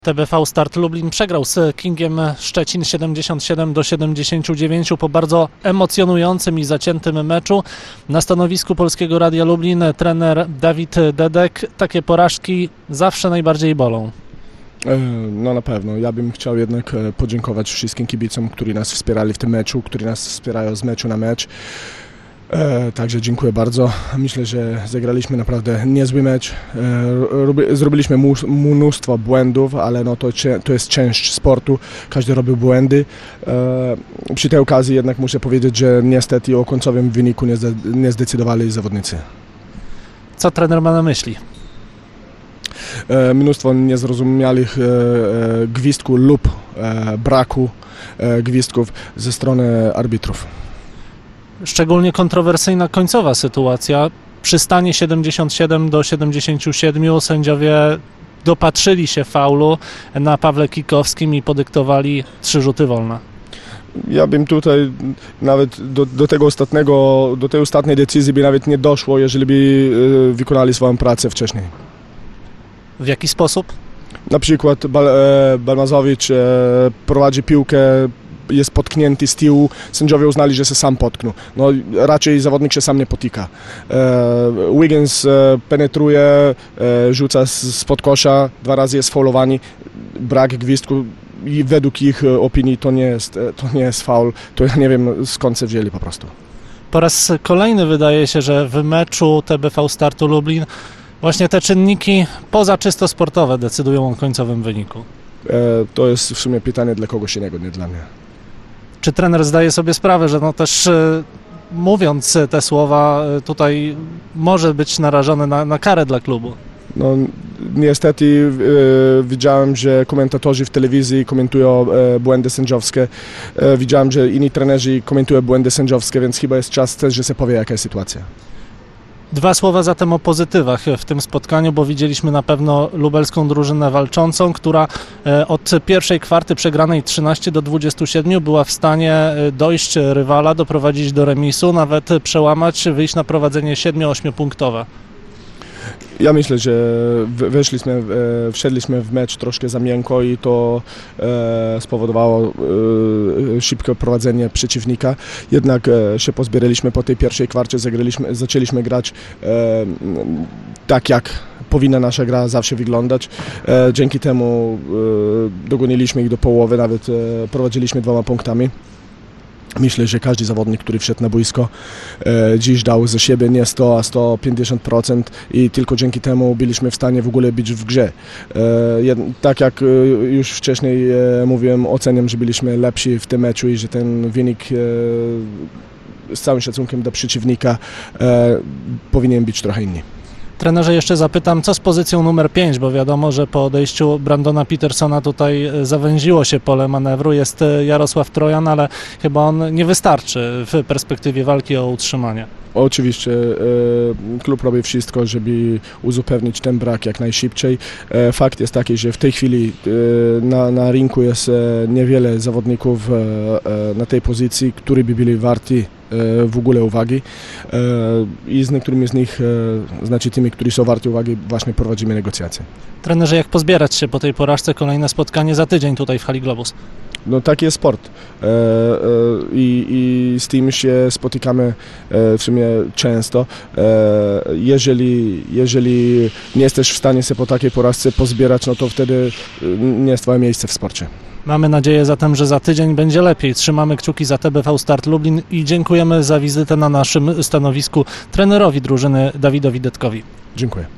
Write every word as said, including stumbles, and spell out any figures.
T B V Start Lublin przegrał z Kingiem Szczecin siedemdziesiąt siedem do siedemdziesięciu dziewięciu po bardzo emocjonującym i zaciętym meczu. Na stanowisku Polskiego Radia Lublin trener Dawid Dedek. Takie porażki zawsze najbardziej bolą. No na pewno. Ja bym chciał jednak podziękować wszystkim kibicom, którzy nas wspierali w tym meczu, którzy nas wspierają z meczu na mecz. E, także dziękuję bardzo. Myślę, że zagraliśmy naprawdę niezły mecz. E, zrobiliśmy mnóstwo błędów, ale no to, to jest część sportu. Każdy robił błędy. E, przy tej okazji jednak muszę powiedzieć, że niestety o końcowym wyniku nie, nie zdecydowali zawodnicy. Co trener ma na myśli? E, mnóstwo niezrozumiałych e, e, gwizdków lub e, braku e, gwizdków ze strony arbitrów. Szczególnie kontrowersyjna końcowa sytuacja. Przy stanie siedemdziesiąt siedem do siedemdziesięciu siedmiu sędziowie dopatrzyli się faulu na Pawle Kikowskim i podyktowali trzy rzuty wolne. Ja bym tutaj nawet do, do tego ostatniego, do tej ostatniej decyzji by nawet nie doszło, jeżeli by y, wykonali swoją pracę wcześniej. W jaki sposób? Na przykład Bal, e, Balmazowicz e, prowadzi piłkę, jest potknięty z tyłu, sędziowie uznali, że się sam potknął. No raczej zawodnik się sam nie potyka. E, Wiggins e, penetruje, e, rzuca spod kosza, dwa razy jest faulowany, brak gwizdku i według ich opinii to nie jest, to nie jest faul, to ja nie wiem skąd się wzięli po prostu. Po raz kolejny wydaje się, że w meczu T B V Startu Lublin właśnie te czynniki poza czysto sportowe decydują o końcowym wyniku. E, to jest w sumie pytanie dla kogoś innego, nie dla mnie. Czy trener zdaje sobie sprawę, że no też e, mówiąc te słowa e, tutaj może być narażony na, na karę dla klubu? No, niestety e, widziałem, że komentatorzy w telewizji komentują e, błędy sędziowskie. E, widziałem, że inni trenerzy komentują błędy sędziowskie, więc chyba jest czas też, że się powie, jaka jest sytuacja. Dwa słowa zatem o pozytywach w tym spotkaniu, bo widzieliśmy na pewno lubelską drużynę walczącą, która od pierwszej kwarty przegranej trzynaście do dwudziestu siedmiu była w stanie dojść rywala, doprowadzić do remisu, nawet przełamać, wyjść na prowadzenie siedmiu-ośmiu punktowe. Ja myślę, że weszliśmy, wszedliśmy w mecz troszkę za miękko i to spowodowało szybkie prowadzenie przeciwnika. Jednak się pozbieraliśmy po tej pierwszej kwarcie, zagraliśmy, zaczęliśmy grać tak, jak powinna nasza gra zawsze wyglądać. Dzięki temu dogoniliśmy ich do połowy, nawet prowadziliśmy dwoma punktami. Myślę, że każdy zawodnik, który wszedł na boisko, e, dziś dał ze siebie nie sto, a sto pięćdziesiąt procent i tylko dzięki temu byliśmy w stanie w ogóle być w grze. E, jed, tak jak e, już wcześniej e, mówiłem, oceniam, że byliśmy lepsi w tym meczu i że ten wynik e, z całym szacunkiem do przeciwnika e, powinien być trochę inny. Trenerze, jeszcze zapytam, co z pozycją numer pięć, bo wiadomo, że po odejściu Brandona Petersona tutaj zawęziło się pole manewru. Jest Jarosław Trojan, ale chyba on nie wystarczy w perspektywie walki o utrzymanie. Oczywiście e, klub robi wszystko, żeby uzupełnić ten brak jak najszybciej. E, fakt jest taki, że w tej chwili e, na, na rynku jest e, niewiele zawodników e, e, na tej pozycji, którzy by byli warci e, w ogóle uwagi e, i z niektórymi z nich, e, znaczy tymi, którzy są warci uwagi, właśnie prowadzimy negocjacje. Trenerze, jak pozbierać się po tej porażce? Kolejne spotkanie za tydzień tutaj w hali Globus. No taki jest sport e, e, i, i z tym się spotykamy e, w sumie często. E, jeżeli, jeżeli nie jesteś w stanie się po takiej porażce pozbierać, no to wtedy nie jest twoje miejsce w sporcie. Mamy nadzieję zatem, że za tydzień będzie lepiej. Trzymamy kciuki za T B V Start Lublin i dziękujemy za wizytę na naszym stanowisku trenerowi drużyny Dawidowi Dedkowi. Dziękuję.